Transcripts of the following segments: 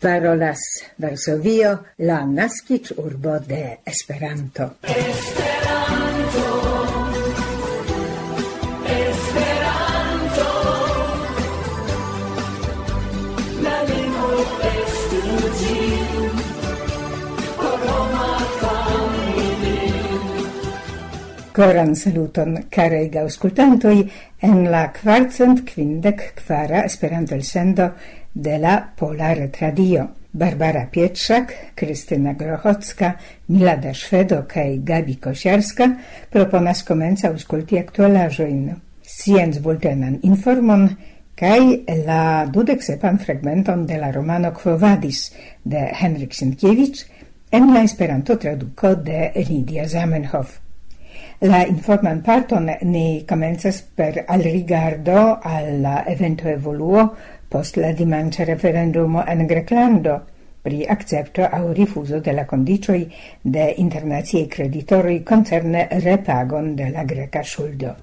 Parolas Varsovio, la naskiĝurbo de Esperanto. Koran saluton, carei aŭskultantoj, en la 454 Esperanto-elsendo de la Pola Retradio. Barbara Pietrzak, Krystyna Grochocka, Milada Szwedo kaj Gabi Kosiarska proponas komenca aŭskulti aktualaĵojn, sciencbultenan informon kaj la 27. fragmenton de la romano Quo Vadis de Henryk Sienkiewicz en la Esperanto traduko de Lidia Zamenhof. La informan parton ni komencas per alrigardo alla evento evoluo post la dimanĉa referendumo en Greklando pri akcepto aŭ rifuzo de la kondiĉoj de internaciaj kreditoroj koncerne repagon de la greka ŝuldo.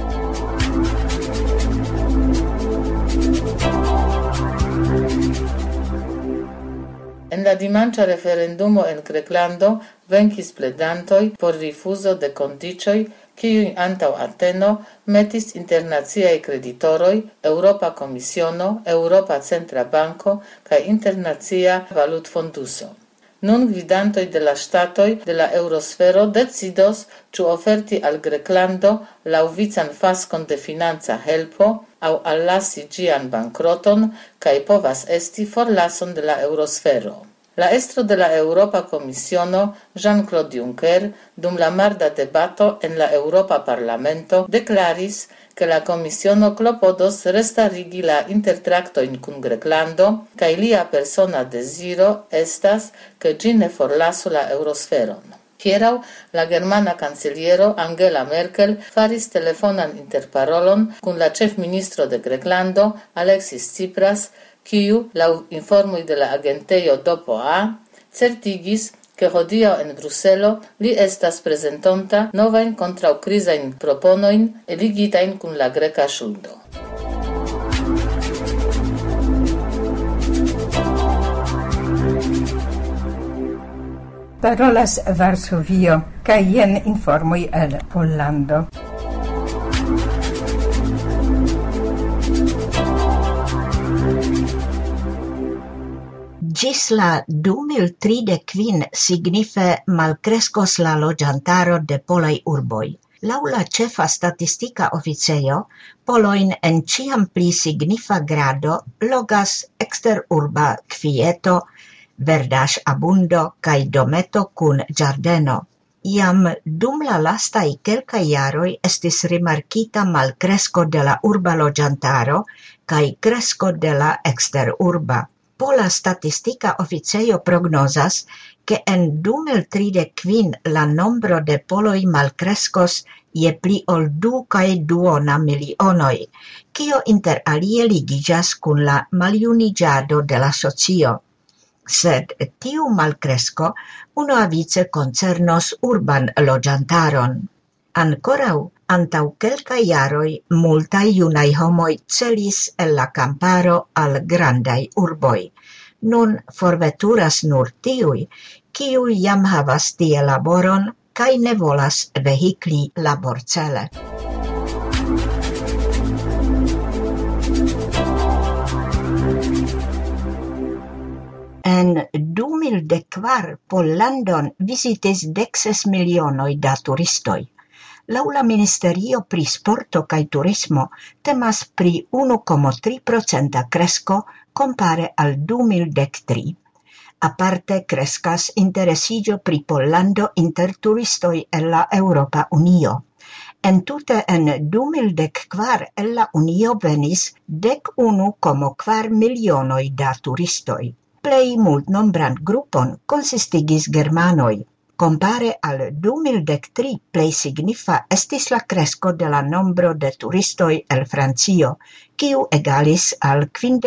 En la dimanĉa referendumo en Greklando venkis pledantoj por rifuzo de kondiĉoj, kiujn antaŭ Ateno metis internaciaj kreditoroj, Eŭropa Komisiono, Eŭropa Centra Banko kaj Internacia Valutfonduso. Nun gvidantoj de la ŝtatoj de la eŭrosfero decidos, ĉu oferti al Greklando laŭvican faskon de financa helpo aŭ allasi ĝian bankroton kaj povas esti forlason de la eŭrosfero. La estro de la Eŭropa Komisiono, Jean-Claude Juncker, dum la marda debato en la Eŭropa Parlamento deklaris, ke la Komisiono klopodos restarigi la intertraktojn kun Greklando kaj lia persona deziro estas, ke ĝi ne forlasu la eŭrosferon. Hieraŭ la germana kanceliero Angela Merkel faris telefonan interparolon kun la ĉefministro de Greklando, Alexis Tsipras, kiu, laŭ informoj de la agentejo DPA, certigis, ke hodiaŭ en Bruselo li estas prezentonta novajn kontraŭkrizajn proponojn ligitajn kun la greka ŝuldo. Parolas Varsovio, kaj jen informoj el Pollando. Ĝis la 2035 signife malkreskos la loĝantaro de polaj urboj. Laŭ la ĉefa statistika oficejo, polojn en ĉiam pli signifa grado logas eksterurba kvieto, verdaĵabundo kaj dometo kun ĝardeno. Jam dum la lastaj kelkaj jaroj estis rimarkita malkresko de la urba loĝantaro kaj kresko de la eksterurba. Pola statistika oficejo prognozas, ke en 2035 la nombro de poloj malkreskos je pli ol 2,2 milionoj, kio inter alie ligiĝas kun la maljuniĝado de la socio. Sed tiu malkresko unuavice koncernos urban loĝantaron. Ankoraŭ antaŭ kelkaj jaroj multaj junaj homoj celis el la kamparo al grandaj urboj. Nun forveturas nur tiuj, kiuj jam havas tie laboron kaj ne volas vehikli laborcele. En 2014 Pollandon vizitis 16 milionoj da turistoj. Laŭ la Ministerio pri Sporto kaj Turismo temas pri 1,3% kresko kompare al 2013. Aparte kreskas interesiĝo pri Pollando inter turistoj el la Eŭropa Unio. Entute en 2014 el la Unio venis 11,4 milionoj da turistoj. Plej multnombran grupon konsistigis germanoj. Compare al 2013 plej signifa estis la kresko de la nombro de turistoj el Francio, kiu egalis al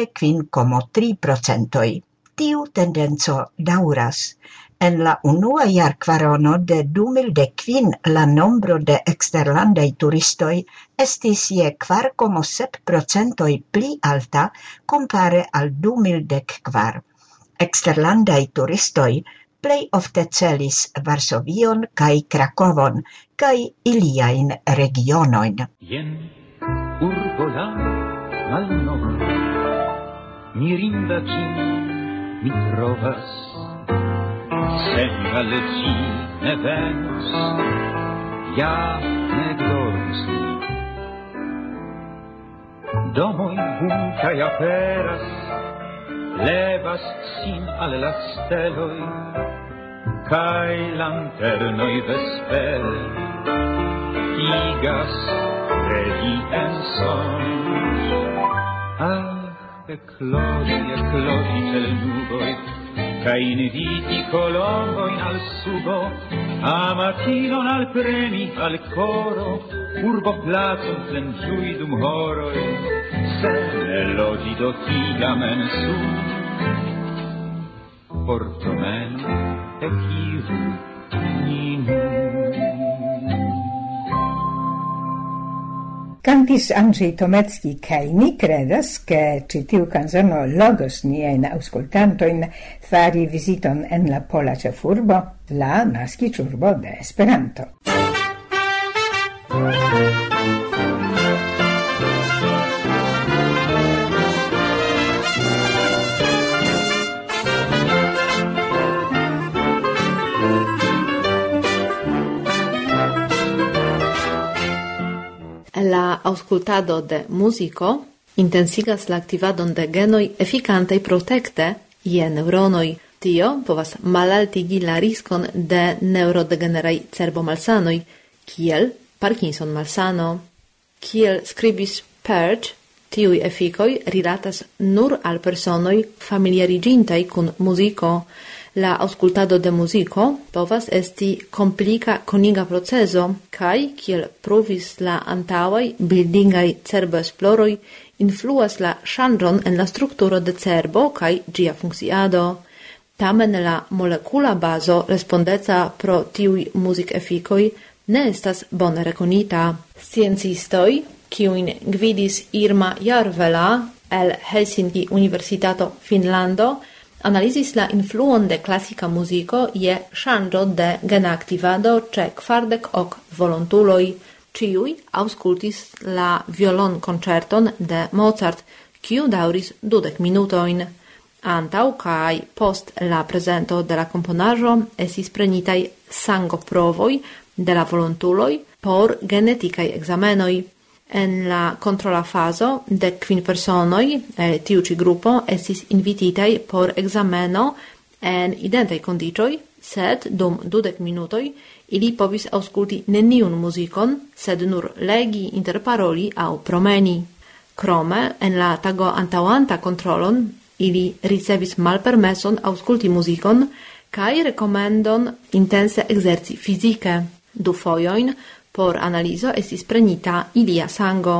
55,3%. Tiu tendenco daŭras. En la unua jarkvarono de 2015 la nombro de eksterlandaj turistoj estis je 4,7% pli alta compare al 2014. Exterlandai turistoi plei ofte celis Varsovion kai Krakovon kai iliain regionoin. Jen urbo la malnova, mirinda ci mi trovas, sen al ci ne venos, ja ne gloris mi. Domoi bunkai aperas, levas sin al la steloi, kai lanternoi vespere igas regi en sonus. Eclosi cel nuboi, kai inviti colomboin al sugo, a matinon al premi al coro, urbo placum plen giuidum horoi, se elogi do tiamen su, portomeno eciru Cantis Andrzej Tomecki kai ni credas che citiu canzono logos nien auscultantoin fari visiton en la pola cefurbo, la naskicurbo de Esperanto. La auscultado de musico intensigas la activadon de genoi efficantei protecte je neuronoi. Tio povas malaltigi la riskon de neurodegenerai cerbomalsanoi, kiel Parkinson malsano. Kiel skribis Perge, tiui efficoi rilatas nur al personoi familiarigintai kun musico. La auscultado de musico povas esti complica coniga proceso, kai, kiel provis la antauai buildingai cerboesploroi, influas la ŝanĝon en la strukturo de cerbo kai ĝia funkciado. Tamen la molekula bazo respondeca pro tiuj muzikeffikoj ne estas bone rekonita. Sciencistoj, kiujn gvidis Irma Järvelä el Helsinki Universitato Finnlando, analizis la influon de klasika muziko je ŝanĝo de gena aktivado ĉe 40 volontuloj. Ĉiuj aŭskultis la violonkonĉerton de Mozart, kiu daŭris 20 minutojn. Antaŭ kaj post la prezento de la komponaĵo estis prenitaj sangoprovoj de la volontuloj por genetikaj ekzamenoj. En la kontrola fazo, 15 personoj el tiu ĉi grupo estis invititaj por ekzameno en identaj kondiĉoj, sed dum 20 minutoj ili povis aŭskulti neniun muzikon, sed nur legi, interparoli aŭ promeni. Krome, en la tago antaŭanta kontrolon, ili ricevis malpermeson aŭskulti muzikon kaj rekomendon intense ekzerci fizike. 2 fojojn por analizo estis prenita ilia sango.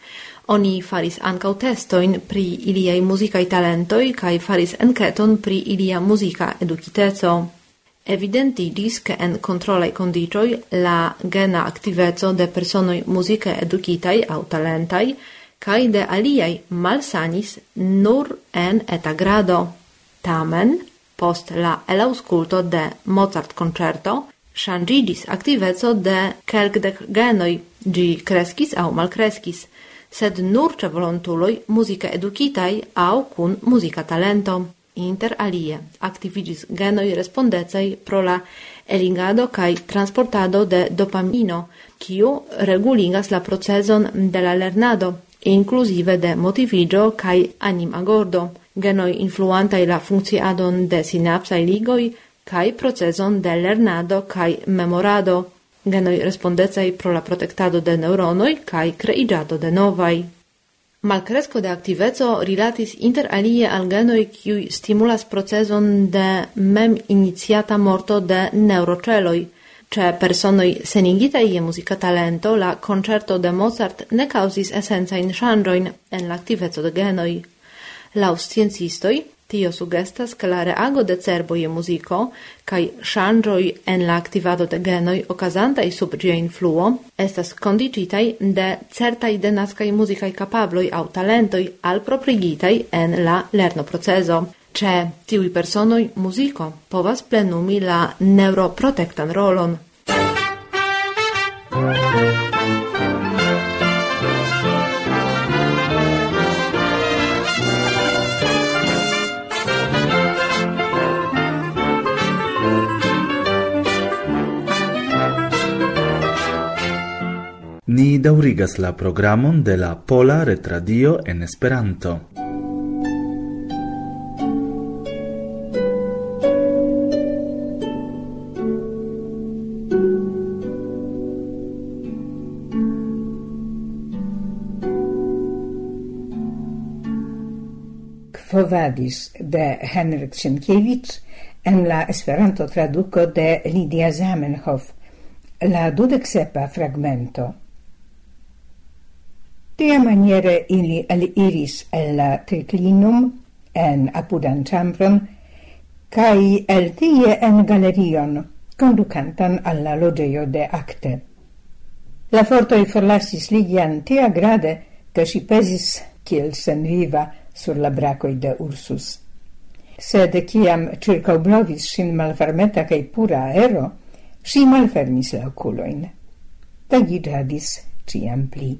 Oni faris ankaŭ testojn pri iliaj muzikaj talentoj kaj faris enketon pri ilia muzika edukiteco. Evidentiĝis, ke en kontrolaj kondiĉoj la gena aktiveco de personoj muzike edukitaj aŭ talentaj kaj de aliaj malsanis nur en eta grado. Tamen, post la elaŭskulto de Mozart-konĉerto, ŝanĝiĝis aktiveco de kelkdek genoj, ĝi kreskis aŭ malkreskis, sed nur ĉe volontuloj muzike edukitaj aŭ kun muzika talento. Inter alie aktiviĝis genoj respondecaj pro la eligado kaj transportado de dopamino, kiu reguligas la procezon de la lernado, inkluzive de motiviĝo kaj animagordo. Genoj influantaj la funkciadon de sinapsaj ligoj kaj procezon de lernado kaj memorado, genoj respondecaj pro la protektado de neuronoj kaj kreiĝado de novaj. Malkresko de aktiveco rilatis inter alie al genoj kiuj stimulas procezon de mem-iniciata morto de neuroĉeloj. Ĉe personoj senigitaj je muzika talento, la konĉerto de Mozart ne kaŭzis esencajn ŝanĝojn en la aktiveco de genoj. Laŭ sciencistoj, tio sugestas, ke la reago de cerbo je muziko kaj ŝanĝoj en la aktivado de genoj okazantaj sub ĝia influo estas kondiĉitaj de certaj denaskaj muzikaj kapabloj aŭ talentoj alproprigitaj en la lernoprocezo. Ĉe tiuj personoj muziko povas plenumi la neuroprotektan rolon. Ni daŭrigas la programon de la Pola Retradio en Esperanto. Quo Vadis de Henryk Sienkiewicz en la Esperanto traduco de Lidia Zamenhof, la 27. fragmento. Tia maniere ili eliris el la triclinum en apudan chambron, kai el tie en galerion, conducantan alla logeio de acte. La fortoi forlasis Lidian tia grade, che si pesis kiel sen viva sur la bracoi de Ursus. Sed ciam circaublovis sin malfermeta cae pura aero, si malfermis la oculoin. Tagiradis ciam pli.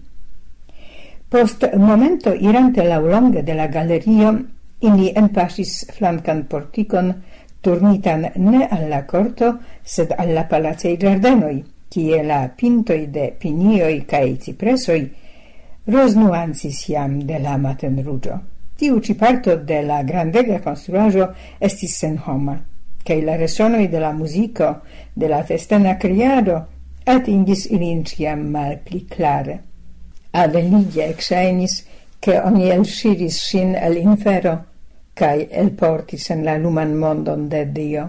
Post momento irante laulonge de la galerio, ili enpasis flancan porticon, turnitan ne alla corto, sed alla palacei giardenoi, cie la pintoi de pinioi cae cipresoi rosnuansis iam de la matenrugio. Tiu ci parto de la grandega construajo estis sen homa, cae la resonoi de la musico, de la festena criado, atingis ilin ciam mal pli clare. Ad Lidia exainis che oni elsciris sin el infero, cae elportis en la luman mondon de Dio.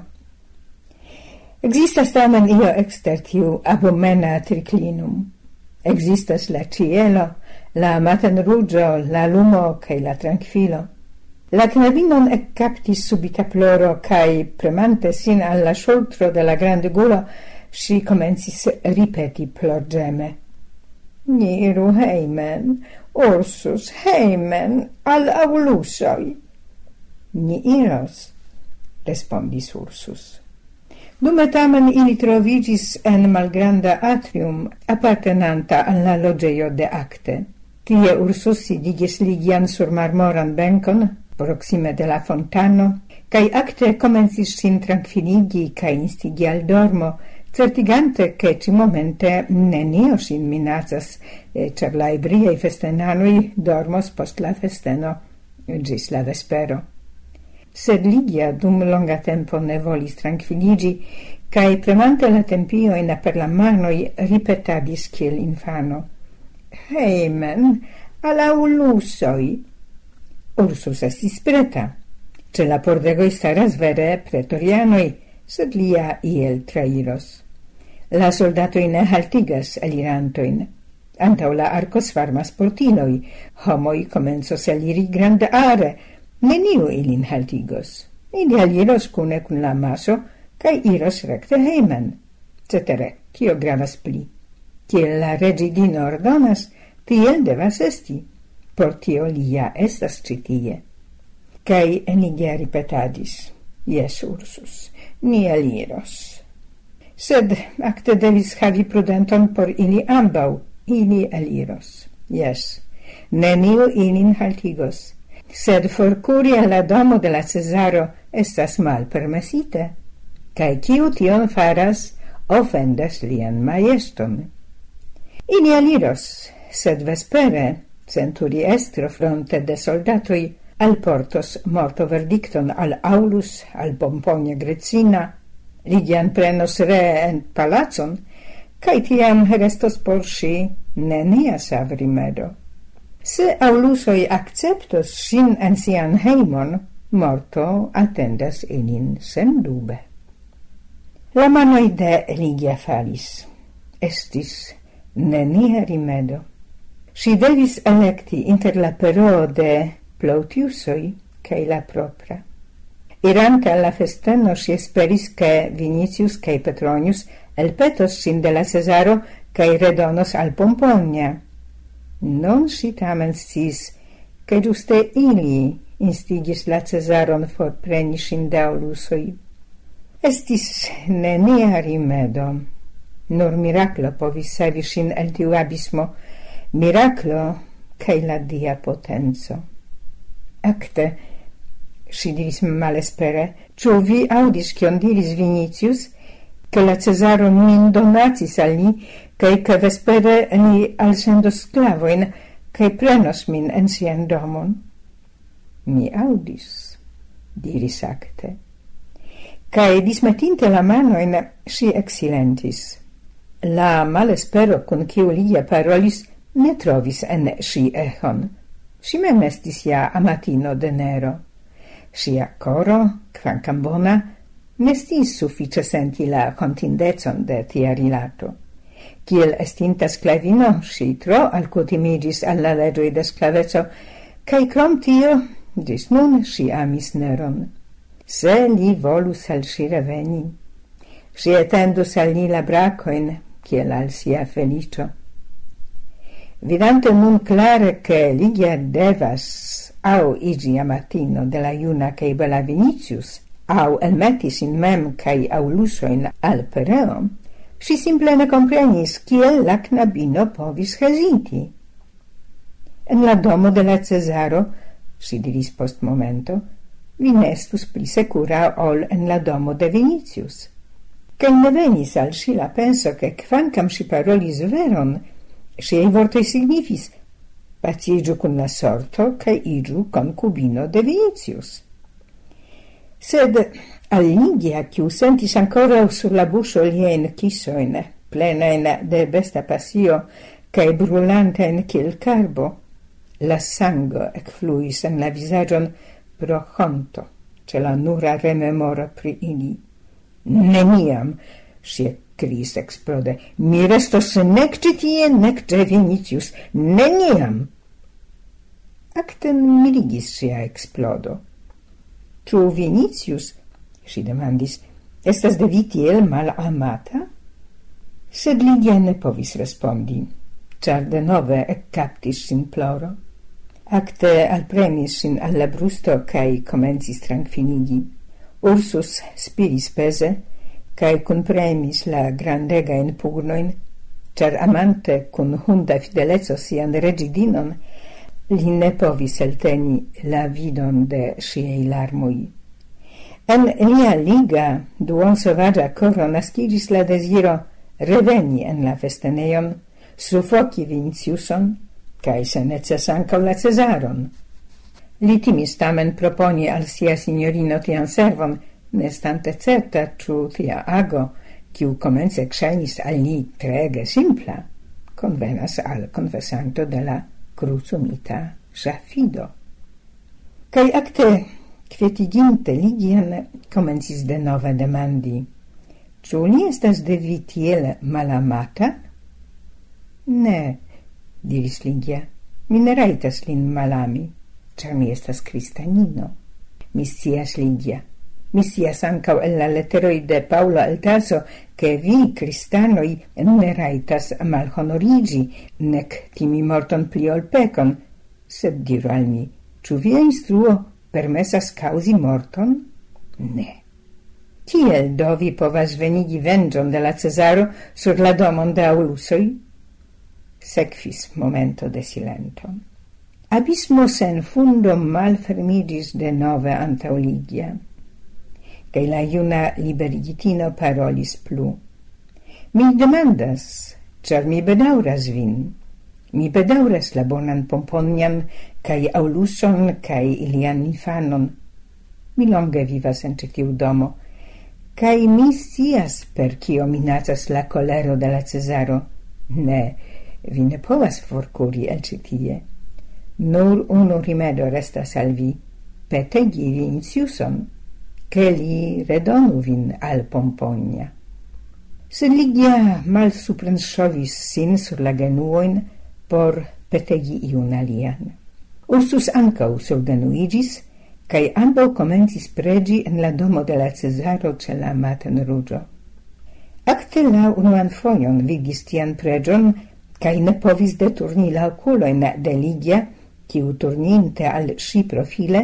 Existas tamen io exter tiu abomena triclinum. Existas la cielo, la matenrugio, la lumo cae la tranquilo. La knabinon ekkaptis subita ploro, cae premante sin alla scioltro de la grande gulo, si comencis ripeti plorgeme. Ni iru heimen, Ursus, heimen, al aulusoi. Ni iros, respondis Ursus. Dume tamen ili trovigis en malgranda atrium appartenanta al la logeio de acte. Tie Ursus sidigis Lidian sur marmoran bencon, proxime de la fontano, cae acte comencis sin tranquilligi cae instigi al dormo, certigante che ci momente nenio sin minacas, cer la ebriei festenanui dormos post la festeno gis la vespero. Sed Lidia dum longa tempo ne volis tranquilligi, cae premante la tempioin per la manoi ripetadis kiel infano. Heimen, ala ulusoi. Ursus estis preta. Ce la pordegoi staras vere pretorianoi, sed lia iel trairos. La soldatoi ne haltigas elirantoin. Antau la arcos farmas portinoi, homoi comensos eliri grande are, neniu ilin haltigos. Ili aliros cune cun la maso, cae iros recte heimen. Cetere, cio gravas pli? Ciel la regidino ordonas, tiel devas esti. Por tio lia estas citie. Cae Lidia ripetadis, Yes, Ursus, ni aliros. Sed acte devis havi prudenton por ili ambau, ili aliros. Yes, neniu ilin haltigos. Sed forcuri alla domo de la Cesaro estas mal permesite, cae ciu tion faras ofendas lian majeston. Ili aliros, sed vespere, centuriestro fronte de soldatoi alportos morto verdicton al Aulus, al Pomponia Grecina, Lidian prenos re en palacon, cae tiam restos por si nenia savrimedo. Se Aulusoi acceptos sin en sian heimon, morto attendas ilin sen dube. La manoi de Lidia falis. Estis nenia rimedo. Si devis electi inter la pero de Plautiusoi cae la propra. Irante alla festeno si esperis che Vinicius cae Petronius elpetos sin de la Cesaro cae redonos al Pomponia. Non si tamen scis che giuste ili instigis la Cesaron forpreni sin de Aulusoi. Estis nenia rimedo, nur miraclo povis savi sin el tiu abismo, miraclo cae la dia potenzo. Acte, si diris malespere, ciu vi audis cion diris Vinicius, che la Cesaro min donatis al ni, cae che vespere ni alsendos sclavoin, cae prenos min en sian domon? Mi audis, diris Acte. Cae dismetinte la manoin, si exilentis. La malespero con ciu Ligia parolis ne trovis en si echon. Si mem estis ja amatino de Nero. Sia coro, quancam bona, nestis suffice senti la contindezon de tia rilato. Kiel estinta sclavino, si tro alcutimigis alla legioi de sclaveco, cae crom tio, dis nun si amis Neron. Se li volus al si reveni, si etendus al ni la bracoin, kiel al sia felicio. Vidante nun clare che Ligia devas au igi amatino de la iuna cae bela Vinicius, au elmetis in mem cae Aulusoin al pereo, si simple ne comprenis kiel la knabino povis hesiti. En la domo de la Cesaro, si diris post momento, vi nestus pli secura ol en la domo de Vinicius. Che ne venis al si la penso che quancam si parolis veron, siei vortoi signifis pacigiu cun la sorto cae igiu concubino de Vinicius. Sed al Ligia, ciu sentis ancora sur la buscio lien kissoin, plenain de besta passio, cae brulanten kiel carbo, la sango ecfluis en la visagion pro honto, ce la nura rememora pri ili. Neniam, si criis explode, mi restos nec citie, nec de Vinicius, neniam! Acten mirigis sia explodo. Ciu Vinicius, si demandis, estas de vi tiel mal amata? Sed Ligia ne povis respondi, char de nove captis sin ploro. Acte alpremis sin alla brusto cae comencis tranquilligi. Ursus spiris pese, cae cunpremis la grandega in pugnoin, char amante cun hunda fidelezo sian regidinon, li ne povis elteni la vidon de siei larmui. En lia liga duon sovagia coro nascigis la desiro reveni en la festeneion, sufoci Viniciuson, cae se neces ancau la Cesaron. Li timis tamen proponi al sia signorino tian servon, nestante certa ciu tia ago, ciu comence shainis al li trege simpla, convenas al confessanto de la crucumita Safido. Cae acte quietiginte Ligian comencis de nove demandi, ciu li estas de vi tiel malamata? Ne, diris Ligia, mi ne raitas lin malami, char mi estas Cristanino. Mi scias, Ligia, mi scias ancau en la letteroi de Paulo al Taso, che vi, Cristanoi, ne raitas malhonorigi, nec timi morton pli ol pecon, sed diru al mi, ciu via instruo permessas causi morton? Ne. Kiel do vi povas venigi vengion de la Cesaro sur la domon de Aulusoi? Sequis momento de silento. Abismo sen fundo malfermigis de nove antau Ligia, cae la iuna liberigitino parolis plu. Mi demandas, char mi bedauras vin. Mi bedauras la bonan Pomponian, cae Auluson, cae ilian infanon. Mi longe vivas en citiu domo, cae mi scias per cio minacas la colero de la Cesaro. Ne, vi ne povas forcuri el citie. Nur unu rimedo restas al vi, petegi Viniciuson, che li redonu vin al Pomponia. Sed Ligia mal suprensovis sin sur la genuoin por petegi iun alian. Ursus ancau surgenuigis, cae ambau comencis pregi en la domo de la Cesaro ce la maten rugio. Acte la unuan foion vigis tian pregion, cae ne povis deturni la oculoin de Ligia, ciu turninte al si profile,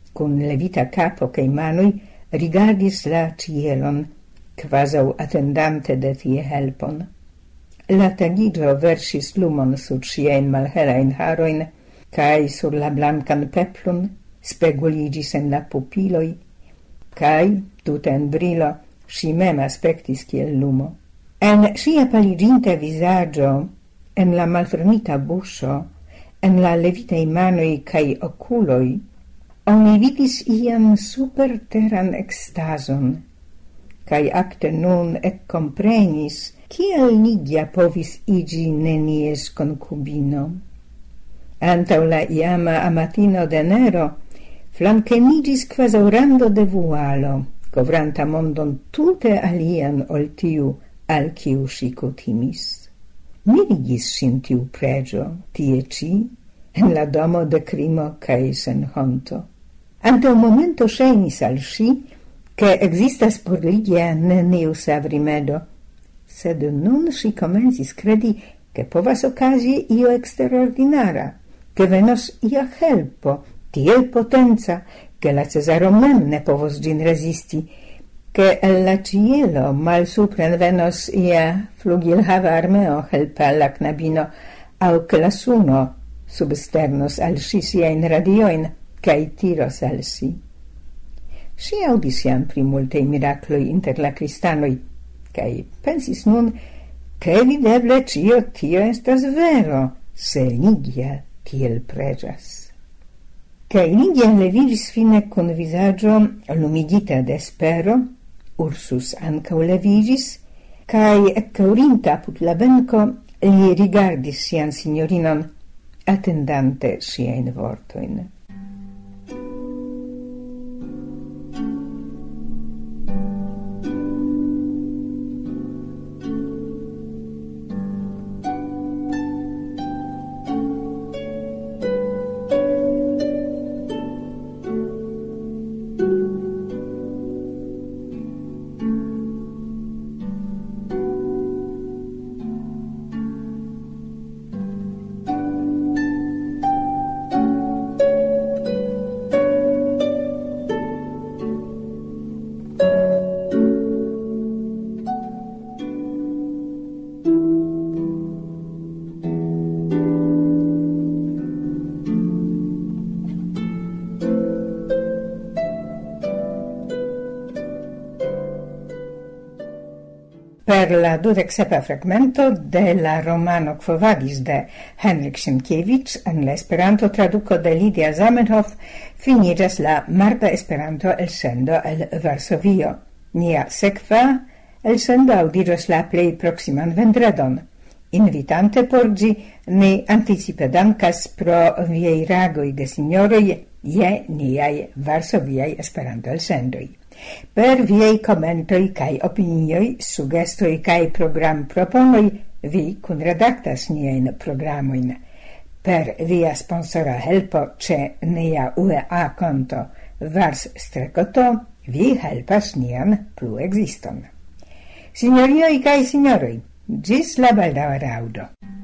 con levita capo cae manui, rigardis la cielon, quasau attendante de tie helpon. La tagigio versis lumon sur sien malhelain haroin, cae sur la blancan peplun speguligis en la pupiloi, cae, tuta en brilo, si mem aspectis kiel lumo. En sia paliginte visagio, en la malfermita buscio, en la levitei manoi cae oculoi, oni vidis iam superteran extason, cae acte nun comprenis kiel Ligia povis igi nenies concubino. Antau la iama amatino de Nero, flanquenigis quasi rando de vualo, covranta mondon tute alian ol tiu al kiu si cutimis. Mirigis sin tiu pregio, tie ci, en la domo de crimo cae sen honto. Ante un momento scenis al si, che existas por Ligia neniu savrimedo, sed nun si comencis credi che povas ocasi io extraordinara, che venos ia helpo, tiel potenza, che la Cesaro mem ne povos gin resisti, che la cielo mal supren venos ia flugilhava armeo helpe alla knabino, au che la suno substernos al si siain radioin, cae tiros al si. Si audis iam pri multei miracloi inter la cristanoi, cae pensis nun che evideble cio tio estas vero, se Ligia tiel pregas. Cae Ligia leviris fine con visagio lumigita de spero, Ursus ancau leviris, cae eccaurinta apud la benco, li rigardis sian signorinon, attendante sien vortoin. Per la 27 fragmento de la romano Quo Vadis de Henryk Sienkiewicz en la Esperanto traduco de Lidia Zamenhof finigas la marta Esperanto elsendo el Varsovio. Nia sekva elsendo audiros la plei proximan vendredon. Invitante por gi ne anticipe dankas pro viei ragoi de signoroi je niai Varsoviai Esperanto elsendoi. Per viei commentoi cae opinioi, sugestoi cae program proponoi, vi cunredactas nien programoin. Per via sponsora helpo ce nia UEA conto Vars-Strecoto, vi helpas nian plu existon. Signorioi cae signoroi, gis la baldaŭa raŭdo.